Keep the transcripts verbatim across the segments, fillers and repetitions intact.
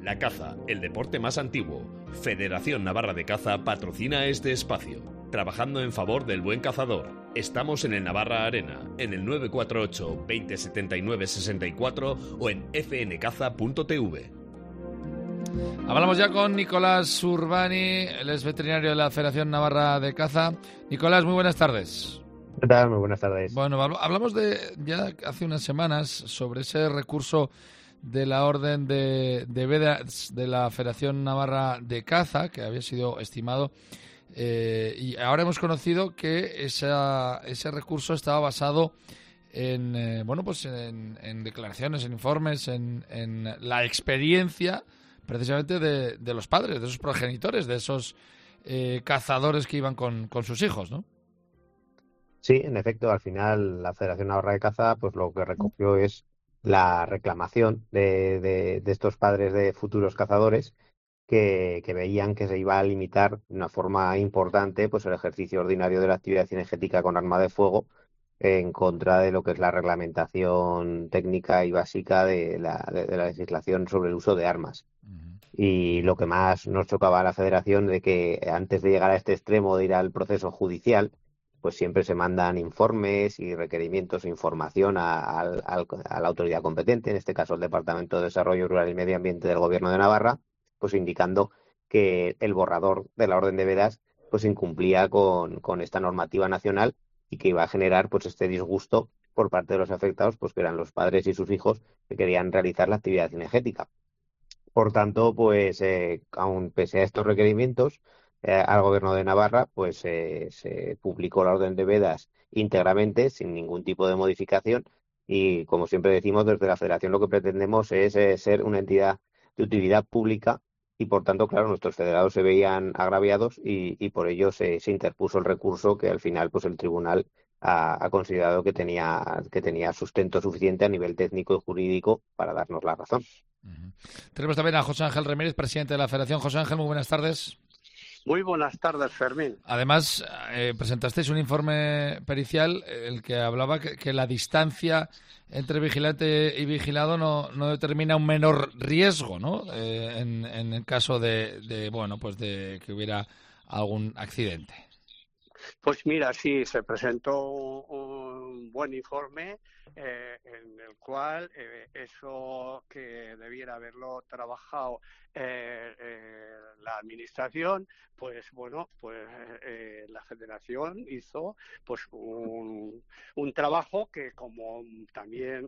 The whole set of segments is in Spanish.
La caza, el deporte más antiguo. Federación Navarra de Caza patrocina este espacio. Trabajando en favor del buen cazador. Estamos en el Navarra Arena, en el nueve cuatro ocho, veinte setenta y nueve sesenta y cuatro o en f n caza punto t v. Hablamos ya con Nicolás Urbani, él es veterinario de la Federación Navarra de Caza. Nicolás, muy buenas tardes. ¿Qué tal? Muy buenas tardes. Bueno, hablamos de ya hace unas semanas sobre ese recurso de la Orden de, de Vedas de la Federación Navarra de Caza, que había sido estimado, eh, y ahora hemos conocido que esa, ese recurso estaba basado en eh, bueno pues en, en declaraciones, en informes, en, en la experiencia precisamente de, de los padres, de esos progenitores, de esos eh, cazadores que iban con, con sus hijos, ¿no? Sí, en efecto, al final la Federación Navarra de Caza pues lo que recogió es la reclamación de, de, de estos padres de futuros cazadores que, que veían que se iba a limitar de una forma importante pues el ejercicio ordinario de la actividad cinegética con arma de fuego en contra de lo que es la reglamentación técnica y básica de la, de, de la legislación sobre el uso de armas. Uh-huh. Y lo que más nos chocaba a la Federación de que antes de llegar a este extremo de ir al proceso judicial, pues siempre se mandan informes y requerimientos e información a, a, a la autoridad competente, en este caso el Departamento de Desarrollo Rural y Medio Ambiente del Gobierno de Navarra, pues indicando que el borrador de la Orden de Vedas pues incumplía con, con esta normativa nacional y que iba a generar pues este disgusto por parte de los afectados, pues que eran los padres y sus hijos que querían realizar la actividad cinegética. Por tanto, pues eh, aun pese a estos requerimientos, Eh, al Gobierno de Navarra, pues eh, se publicó la Orden de Vedas íntegramente, sin ningún tipo de modificación, y como siempre decimos, desde la Federación lo que pretendemos es eh, ser una entidad de utilidad pública y, por tanto, claro, nuestros federados se veían agraviados y, y por ello se, se interpuso el recurso que al final pues el tribunal ha, ha considerado que tenía, que tenía sustento suficiente a nivel técnico y jurídico para darnos la razón. Uh-huh. Tenemos también a José Ángel Ramírez, presidente de la Federación. José Ángel, muy buenas tardes. Muy buenas tardes, Fermín. Además, eh, presentasteis un informe pericial el que hablaba que, que la distancia entre vigilante y vigilado no, no determina un menor riesgo, ¿no? Eh, en, en el caso de, de, bueno, pues de que hubiera algún accidente. Pues mira, sí, se presentó un buen informe eh, en el cual eh, eso que debiera haberlo trabajado eh, eh, la administración, pues bueno, pues eh, la Federación hizo pues un, un trabajo que, como también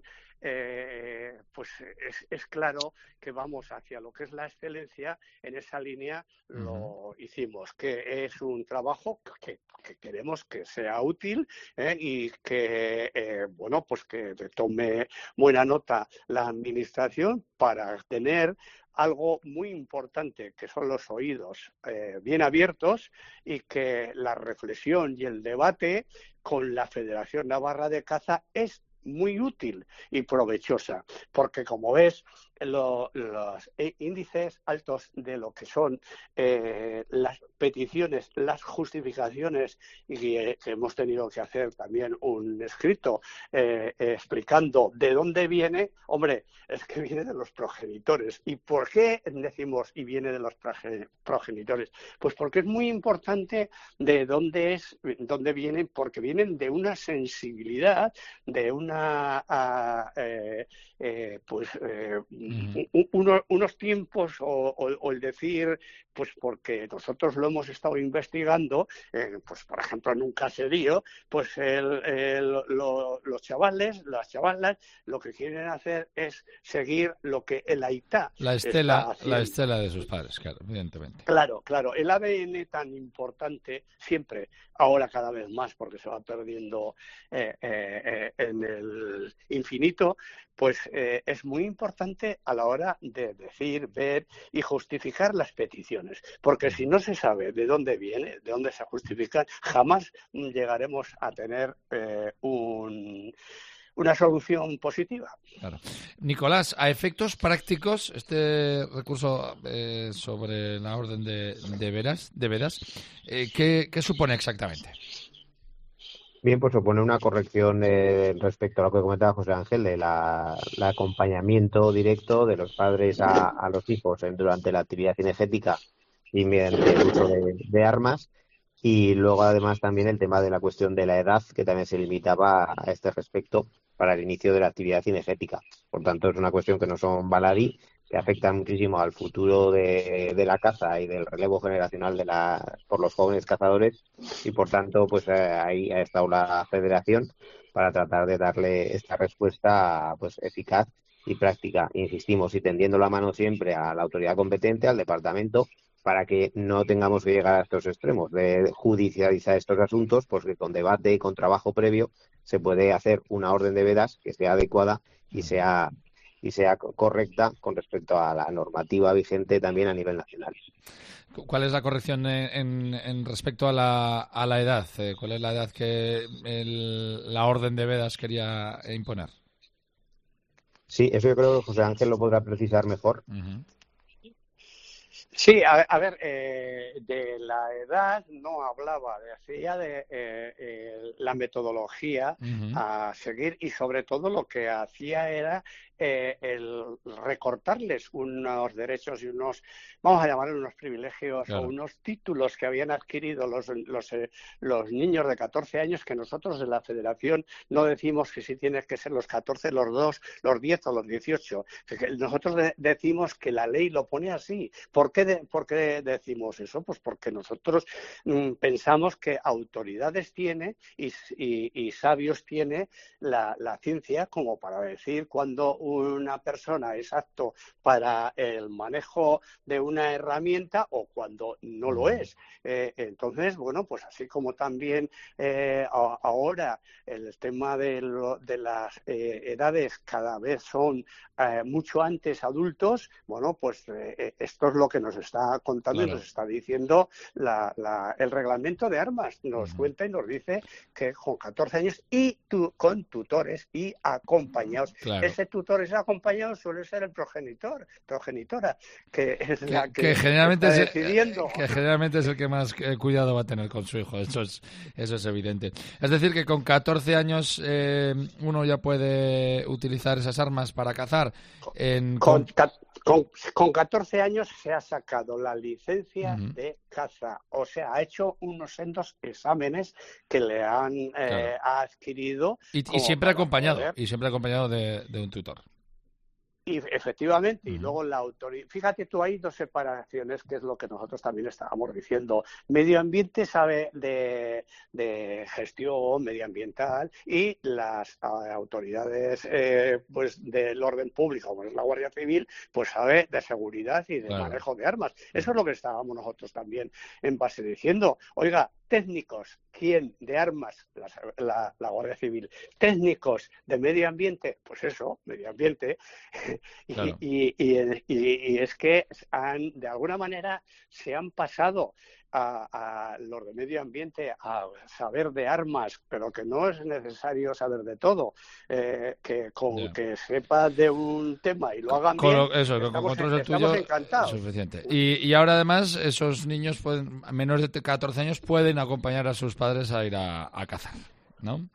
eh, pues es, es claro que vamos hacia lo que es la excelencia, en esa línea uh-huh. lo hicimos, que es un trabajo que, que queremos que sea útil eh, y que eh, bueno pues que tome buena nota la administración para tener algo muy importante, que son los oídos eh, bien abiertos, y que la reflexión y el debate con la Federación Navarra de Caza es muy útil y provechosa, porque como ves, lo, los índices altos de lo que son eh, las peticiones, las justificaciones, y eh, que hemos tenido que hacer también un escrito eh, explicando de dónde viene, hombre, es que viene de los progenitores. ¿Y por qué decimos y viene de los progenitores? Pues porque es muy importante de dónde es, dónde vienen, porque vienen de una sensibilidad, de una a, eh, eh, pues eh, uh-huh. uno, unos tiempos o, o, o el decir, pues porque nosotros lo hemos estado investigando, eh, pues por ejemplo en un caserío, pues el, el, lo, los chavales, las chavalas, lo que quieren hacer es seguir lo que el aitá la estela, la estela de sus padres, claro, evidentemente. Claro, claro, el A D N tan importante siempre, ahora cada vez más porque se va perdiendo eh, eh, eh, en el infinito, pues eh, es muy importante a la hora de decir, ver y justificar las peticiones, porque si no se sabe de dónde viene, de dónde se justifican, jamás llegaremos a tener eh, un... una solución positiva. Claro. Nicolás, a efectos prácticos, este recurso eh, sobre la orden de, de Vedas, de Vedas eh, ¿qué, ¿qué supone exactamente? Bien, pues supone una corrección eh, respecto a lo que comentaba José Ángel, de la, el acompañamiento directo de los padres a, a los hijos en- durante la actividad cinegética y mediante el uso de, de armas. Y luego, además, también el tema de la cuestión de la edad, que también se limitaba a este respecto para el inicio de la actividad cinegética. Por tanto, es una cuestión que no son baladí, que afecta muchísimo al futuro de, de la caza y del relevo generacional de la, por los jóvenes cazadores y por tanto pues eh, ahí ha estado la federación para tratar de darle esta respuesta pues eficaz y práctica, insistimos, y tendiendo la mano siempre a la autoridad competente, al departamento, para que no tengamos que llegar a estos extremos de judicializar estos asuntos, pues que con debate y con trabajo previo se puede hacer una orden de vedas que sea adecuada y sea y sea correcta con respecto a la normativa vigente también a nivel nacional. ¿Cuál es la corrección en, en, en respecto a la, a la edad? Eh, ¿Cuál es la edad que el, la orden de vedas quería imponer? Sí, eso yo creo que José Ángel lo podrá precisar mejor. Uh-huh. Sí, a, a ver, eh, de la edad no hablaba, decía de eh, eh, la metodología uh-huh. a seguir y sobre todo lo que hacía era eh, el recortarles unos derechos y unos, vamos a llamarlos unos privilegios claro. o unos títulos que habían adquirido los, los, eh, los niños de catorce años, que nosotros en la Federación no decimos que si tienes que ser los catorce, los dos, los diez o los dieciocho. Nosotros de, decimos que la ley lo pone así. ¿Por qué, de, ¿Por qué decimos eso? Pues porque nosotros mmm, pensamos que autoridades tiene y, y, y sabios tiene la, la ciencia como para decir cuando una persona es apto para el manejo de una herramienta o cuando no lo es. Eh, entonces, bueno, pues así como también eh, a, ahora el tema de, lo, de las eh, edades cada vez son eh, mucho antes adultos, bueno, pues eh, esto es lo que nos está contando claro. y nos está diciendo la, la, el reglamento de armas. Nos uh-huh. cuenta y nos dice que con catorce años y tu, con tutores y acompañados. Claro. Ese tutor, ese acompañado suele ser el progenitor, progenitora, que es que, la que, que generalmente está es el, decidiendo. Que generalmente es el que más cuidado va a tener con su hijo, eso es, eso es evidente. Es decir, que con catorce años eh, uno ya puede utilizar esas armas para cazar. En... Con, con, con catorce años se ha sacado la licencia uh-huh. de caza, o sea, ha hecho unos sendos exámenes que le han eh, claro. adquirido. Y, y siempre acompañado, poder... y siempre acompañado de, de un tutor. Y efectivamente, uh-huh. y luego la autoridad. Fíjate tú, hay dos separaciones, que es lo que nosotros también estábamos diciendo. Medio ambiente sabe de, de gestión medioambiental y las uh, autoridades eh, pues del orden público, como es la Guardia Civil, pues sabe de seguridad y de claro. manejo de armas. Eso es lo que estábamos nosotros también en base diciendo. Oiga, técnicos, ¿quién? De armas, la, la, la Guardia Civil. Técnicos de medio ambiente, pues eso, medio ambiente. Y, claro. y, y, y, y es que han, de alguna manera se han pasado a, a los de medio ambiente a saber de armas, pero que no es necesario saber de todo, eh, que con yeah. que sepa de un tema y lo hagan con bien, lo, eso, estamos, con controles el tuyo encantados. Es suficiente. Y, y ahora además esos niños pueden, a menores de catorce años pueden acompañar a sus padres a ir a, a cazar, ¿no?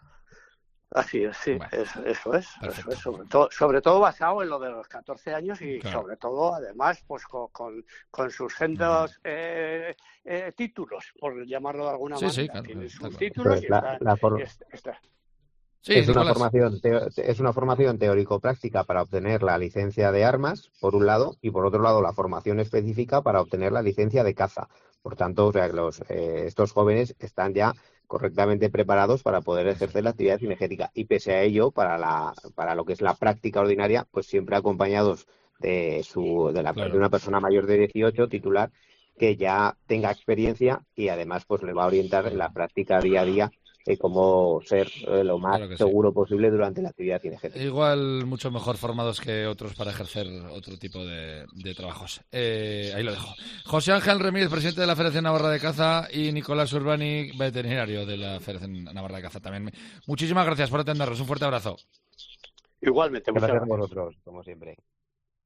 Así es, sí, bueno, es, eso es, eso es sobre, todo, sobre todo basado en lo de los catorce años y claro. sobre todo, además, pues con, con, con sus sendos eh, eh, títulos, por llamarlo de alguna sí, manera. Sí, claro, Tienen claro. sus títulos pues y la, están... la for... y está, está. Sí, es, una formación teo- es una formación teórico-práctica para obtener la licencia de armas, por un lado, y por otro lado la formación específica para obtener la licencia de caza. Por tanto, o sea, los, eh, estos jóvenes están ya correctamente preparados para poder ejercer la actividad cinegética y pese a ello, para la para lo que es la práctica ordinaria, pues siempre acompañados de su de, la, claro. de una persona mayor de dieciocho, titular, que ya tenga experiencia y además pues le va a orientar en la práctica día a día de cómo ser eh, lo más claro seguro sí. posible durante la actividad cinegética. Igual mucho mejor formados que otros para ejercer otro tipo de, de trabajos. Eh, ahí lo dejo. José Ángel Remírez, presidente de la Federación Navarra de Caza, y Nicolás Urbani, veterinario de la Federación Navarra de Caza también. Muchísimas gracias por atendernos. Un fuerte abrazo. Igualmente. Gracias a vosotros, como siempre.